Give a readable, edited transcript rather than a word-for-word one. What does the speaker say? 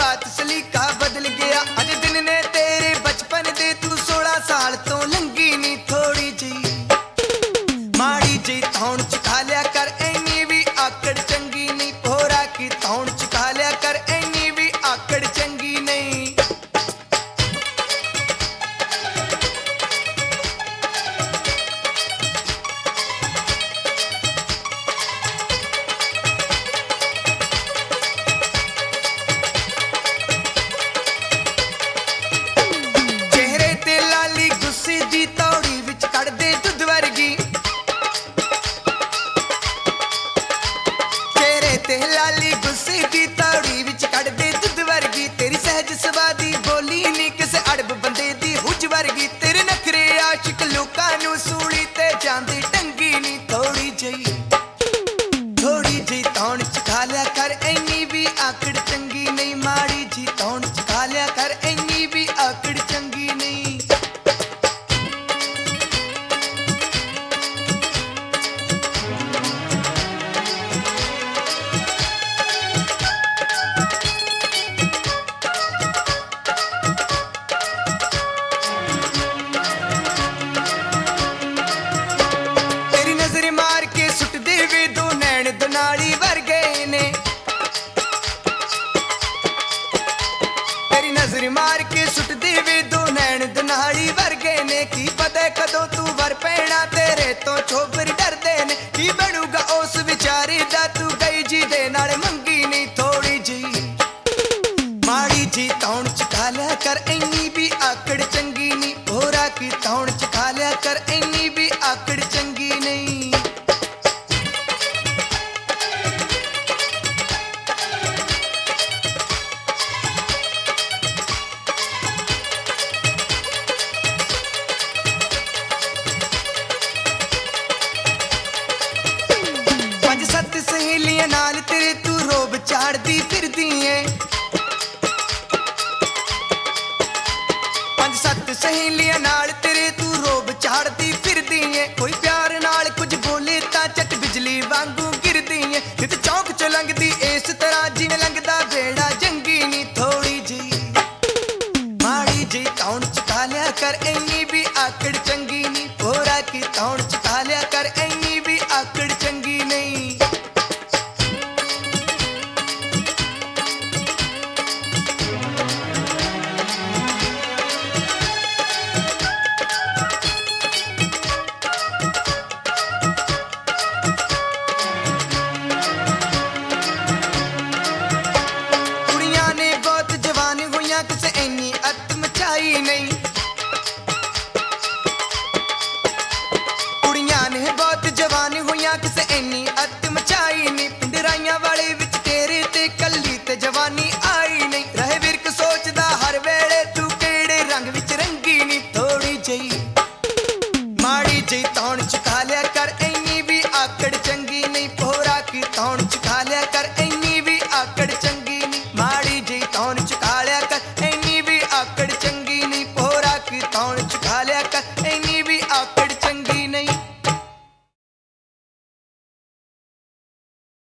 बात सलीका बदल गया अज दिन ने तेरे बचपन दे तू 16 साल तो लंघी नी थोड़ी जी माड़ी जी तौण चुका लिया कर ऐनी भी आकड़ चंगी नहीं भोरा की तौण चुका लिया कर ऐनी भी आकड़ चंगी नहीं लाली गुस्से दी तौड़ी विच कड़ दे दुध वर्गी तेरी सहज सवादी बोली नी किसे अड़ब बंदे दी हुज वर्गी तेरे नखरे आशिक लोकां नू सूली ते जांदी टंगी नी थोड़ी जी तौण चुका लिया कर ऐनी भी आकड़ चंगी नहीं माड़ी जी तौण चुका लिया कर ऐनी भी आकड़ चंगी नहीं नाली वर्गे ने तेरी नजर मार के सुट देवे दो नैन दनाली वर्गे ने की पता कदों तू वर पैना तेरे तो छोबर डरदे ने की बनूगा उस विचारे दा तू गई जी दे नाल मंगी नहीं थोड़ी जी माड़ी जी तौण चुका लिया कर ऐनी भी आकड़ चंगी नहीं भोरा की तौण चुका लिया कर ऐनी भी आकड़ चंगी नहीं सहेलियां नाल तेरे तू रोब चाड़दी फिरदी है 5-7 सहेलियां नाल तेरे तू रोब चाड़दी फिरदी है कोई प्यार नाल कुछ बोले ता चट बिजली वांगू गिरदी है नित चौक चो लंघदी इस तरह जिवें लंघदा बेड़ा जंगी नी थोड़ी जी माड़ी जी तौण चुका लिया कर ऐनी भी आकड़ चंगी नी भोरा की तौण चुका लिया कर ऐनी भी आकड़ चंगी नहीं नहीं